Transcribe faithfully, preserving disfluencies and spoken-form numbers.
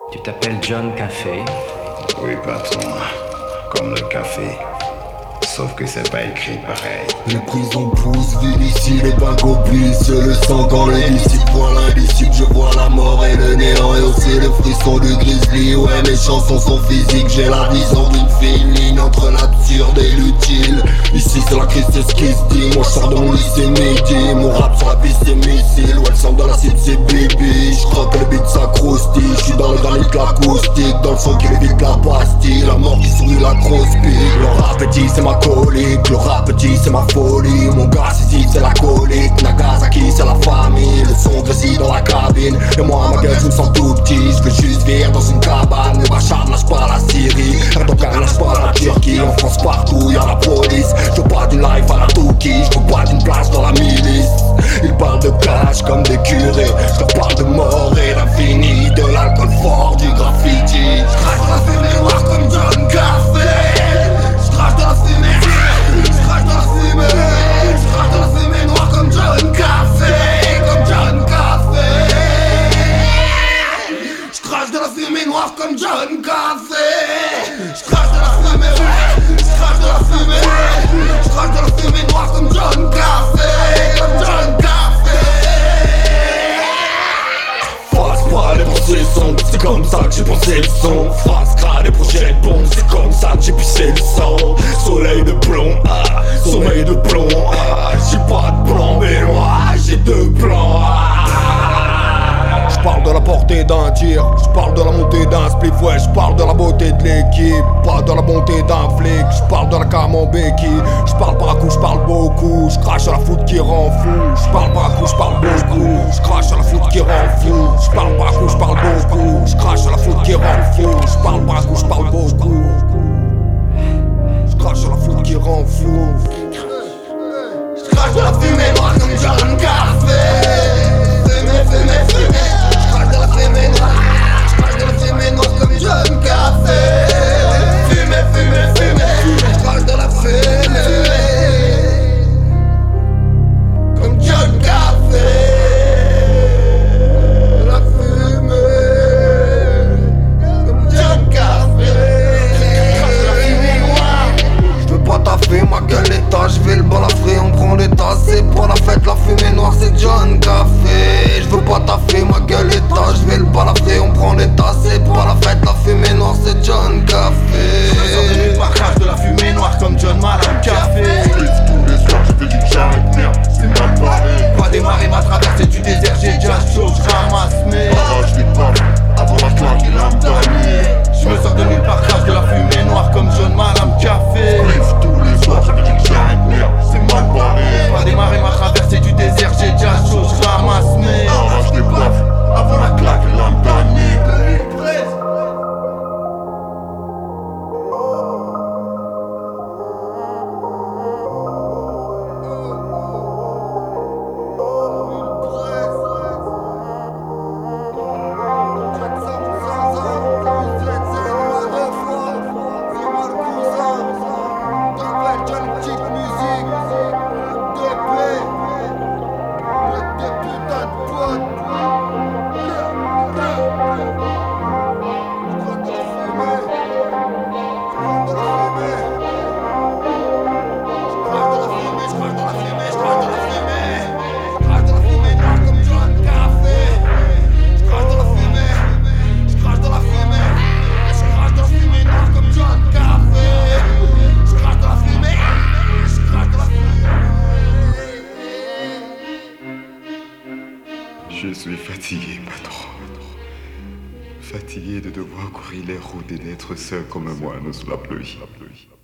Tu t'appelles John Café? Oui, patron, comme le café. Sauf que c'est pas écrit pareil. Les prisons poussent, ville ici, les bagos glissent. Le sang dans les licites, vois l'indicible, je vois la mort et le néant. Et aussi le frisson du grizzly. Ouais, mes chansons sont physiques, j'ai la vision d'une fine ligne entre l'absurde et l'utile. Ici c'est la crise, c'est ce qui se dit. Moi je sors de mon lycée midi, mon rap sur la piste c'est missile. Ouais, le sang dans la cible c'est bibi. Je crois que le beat ça croustille. Je suis dans le granit de l'acoustique, dans le son qui évite la pastille. La mort qui sourit la grosse pique. Le rap petit c'est ma colique, le rap petit c'est ma folie. Mon gars ici c'est la colique, Nagasaki c'est la famille. Le son grésille dans la cabine, et moi ma gueule je me sens tout petit. Je veux juste vivre dans une cabane, le Bachar ne lâche pas la Syrie, Erdogan ne lâche pas la Turquie. En France partout y'a la police, je veux pas d'une life à la Touki, je veux pas d'une place dans la milice. Ils parlent de cash comme des curés, je leur parle de mort et d'infini, de l'alcool fort, du graffiti. Je crache dans la fumée noire comme John Café. Je crache dans la fumée, je crache dans la fumée, je crache dans la fumée noire comme John Café, comme John Café. Je crache dans la fumée noire comme John Café. Je crache dans la fumée, je crache dans la fumée, je crache dans la fumée noire comme John Café, comme John Café. Face pas les pensées sombres, c'est comme ça que j'ai pensé le son. Face crade et projet de bombe, c'est comme ça que j'ai pissé le sang. Soleil de plomb, ah, sommeil de plomb, ah. J'ai pas de plan, mais moi j'ai deux plans, ah. Je parle de la portée d'un tir, je parle de la montée d'un spliff, ouais, je parle de la beauté de l'équipe, pas de la bonté d'un flic, je parle de la cam en béquille, je parle pas à coup, je parle beaucoup, je crache à la foot qui rend fou, je parle pas à coup, je parle beaucoup, je crache à la foot qui rend fou, je parle pas à coup, je parle beaucoup, je crache à la foot qui rend fou, je parle pas à coup, je parle beaucoup, je crache à la foot qui rend fou, je crache de la fumée noire comme John Café, fumée, fumée, fumée. De la fumée noire, je crache de la fumée noire comme John Café. Fumée, fumée, fumée, je crache de la fumée comme John Café. De la fumée comme John Café. Je crache de la fumée noire. Je veux pas taffer, ma gueule état, je vais le balafrer, on prend l'état, c'est pour la fête, la fumée noire c'est John Café. Je veux pas taffer, ma gueule état, je vais le balafrer, on prend l'état, c'est pour la fête, la fumée noire c'est John Café. Je me sors de nulle part, crache de la fumée noire comme John Madame Café. Tous les soirs je fais du j'arrête merde, c'est mal barré. Pas démarrer ma traversée du désert, j'ai déjà chaud, je ramasse mes Arrache les papes, avant la claque et l'âme damnée. Je me sors de nulle part, crache de la fumée noire comme John Madame Café. Tous les soirs je fais du j'arrête merde, c'est mal barré. Pas démarrer ma traversée du désert, j'ai déjà chaud, je ramasse mes Arrache les papes, avant la claque et l'âme damnée. Je suis fatigué, patron. Fatigué de devoir courir les routes et d'être seul comme un moine sous la pluie.